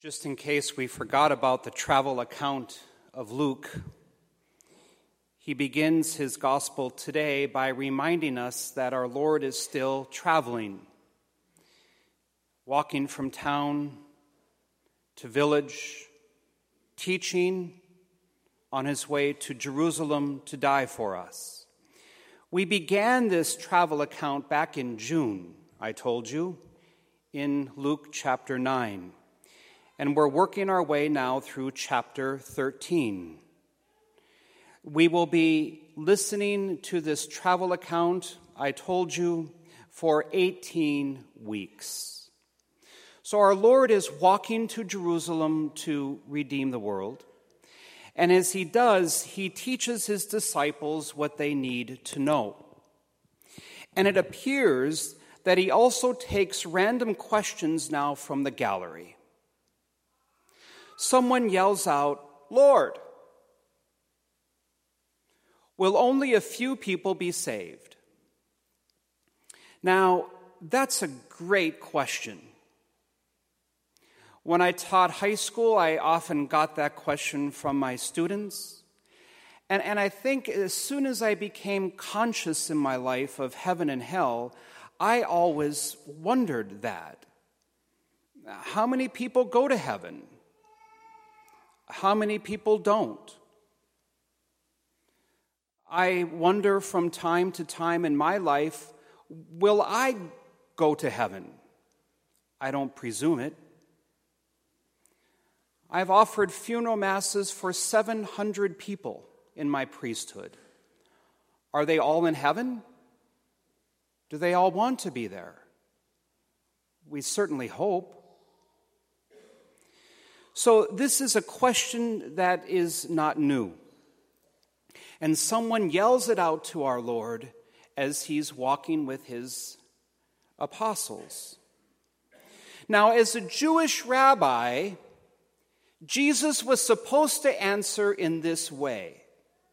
Just in case we forgot about the travel account of Luke, he begins his gospel today by reminding us that our Lord is still traveling, walking from town to village, teaching on his way to Jerusalem to die for us. We began this travel account back in June, I told you, in Luke chapter 9. And we're working our way now through chapter 13. We will be listening to this travel account, I told you, for 18 weeks. So our Lord is walking to Jerusalem to redeem the world. And as he does, he teaches his disciples what they need to know. And it appears that he also takes random questions now from the gallery. Someone yells out, "Lord, will only a few people be saved?" Now, that's a great question. When I taught high school, I often got that question from my students. And I think as soon as I became conscious in my life of heaven and hell, I always wondered that. How many people go to heaven? How many people don't? I wonder from time to time in my life, will I go to heaven? I don't presume it. I've offered funeral masses for 700 people in my priesthood. Are they all in heaven? Do they all want to be there? We certainly hope. So this is a question that is not new. And someone yells it out to our Lord as he's walking with his apostles. Now, as a Jewish rabbi, Jesus was supposed to answer in this way.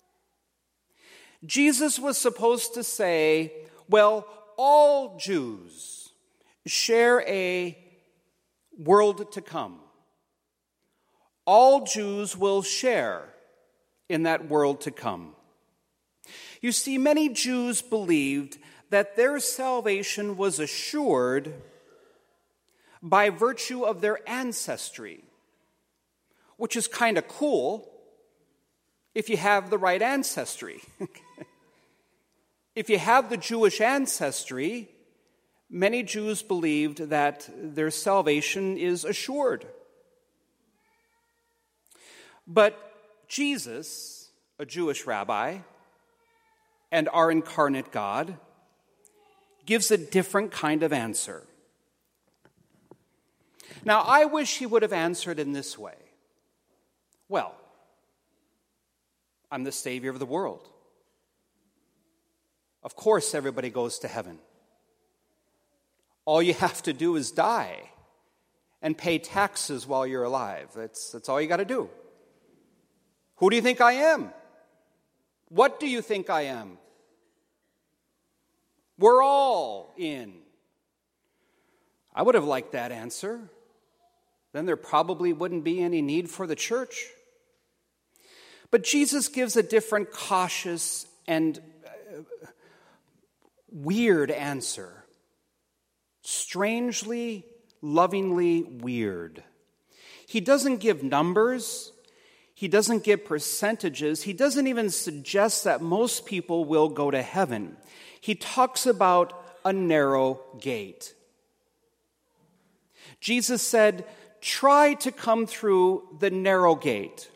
Jesus was supposed to say, well, all Jews share a world to come. All Jews will share in that world to come. You see, many Jews believed that their salvation was assured by virtue of their ancestry, which is kind of cool if you have the right ancestry. If you have the Jewish ancestry, many Jews believed that their salvation is assured. But Jesus, a Jewish rabbi, and our incarnate God, gives a different kind of answer. Now, I wish he would have answered in this way. Well, I'm the Savior of the world. Of course, everybody goes to heaven. All you have to do is die and pay taxes while you're alive. That's all you got to do. Who do you think I am? What do you think I am? We're all in. I would have liked that answer. Then there probably wouldn't be any need for the church. But Jesus gives a different, cautious, and weird answer. Strangely, lovingly weird. He doesn't give numbers. He doesn't give percentages. He doesn't even suggest that most people will go to heaven. He talks about a narrow gate. Jesus said, try to come through the narrow gate.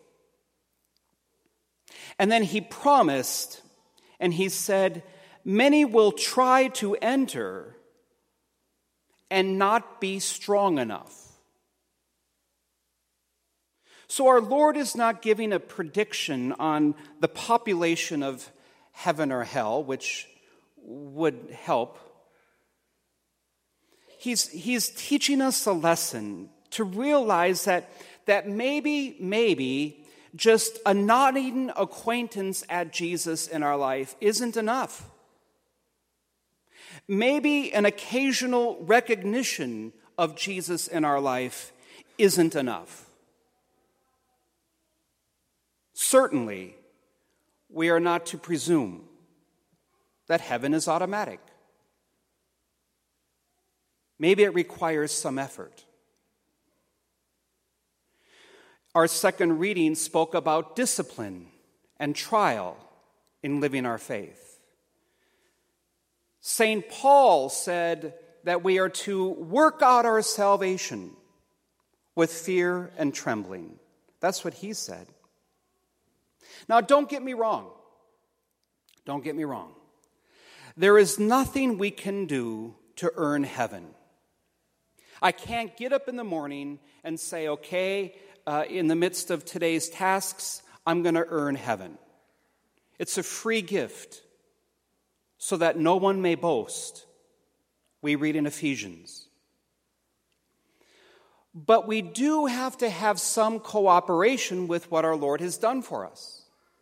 And then he promised, and he said, many will try to enter and not be strong enough. So our Lord is not giving a prediction on the population of heaven or hell, which would help. He's teaching us a lesson to realize that maybe just a nodding acquaintance at Jesus in our life isn't enough. Maybe an occasional recognition of Jesus in our life isn't enough. Certainly, we are not to presume that heaven is automatic. Maybe it requires some effort. Our second reading spoke about discipline and trial in living our faith. St. Paul said that we are to work out our salvation with fear and trembling. That's what he said. Now, don't get me wrong. Don't get me wrong. There is nothing we can do to earn heaven. I can't get up in the morning and say, okay, in the midst of today's tasks, I'm going to earn heaven. It's a free gift so that no one may boast. We read in Ephesians. But we do have to have some cooperation with what our Lord has done for us.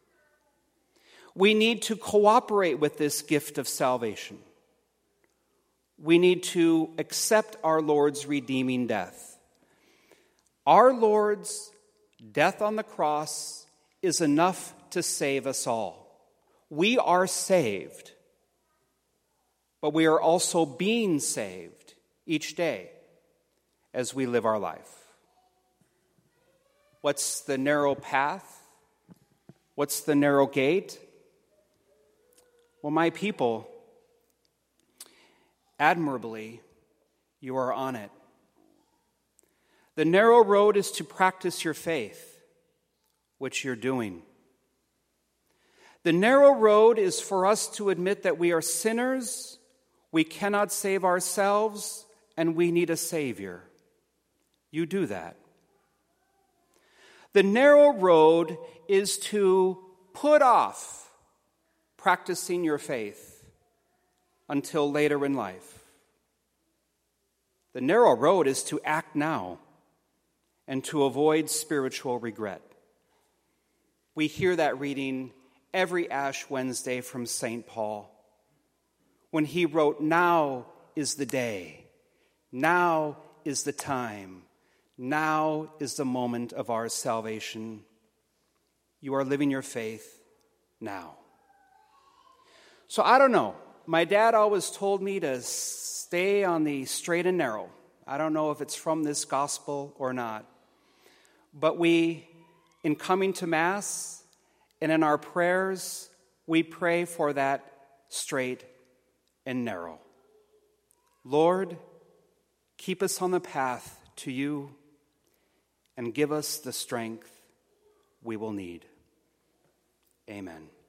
We need to cooperate with this gift of salvation. We need to accept our Lord's redeeming death. Our Lord's death on the cross is enough to save us all. We are saved, but we are also being saved each day as we live our life. What's the narrow path? What's the narrow gate? Well, my people, admirably, you are on it. The narrow road is to practice your faith, which you're doing. The narrow road is for us to admit that we are sinners, we cannot save ourselves, and we need a Savior. You do that. The narrow road is to put off practicing your faith until later in life. The narrow road is to act now and to avoid spiritual regret. We hear that reading every Ash Wednesday from St. Paul when he wrote, "Now is the day, now is the time, now is the moment of our salvation." You are living your faith now. So I don't know. My dad always told me to stay on the straight and narrow. I don't know if it's from this gospel or not. But we, in coming to Mass and in our prayers, we pray for that straight and narrow. Lord, keep us on the path to you and give us the strength we will need. Amen.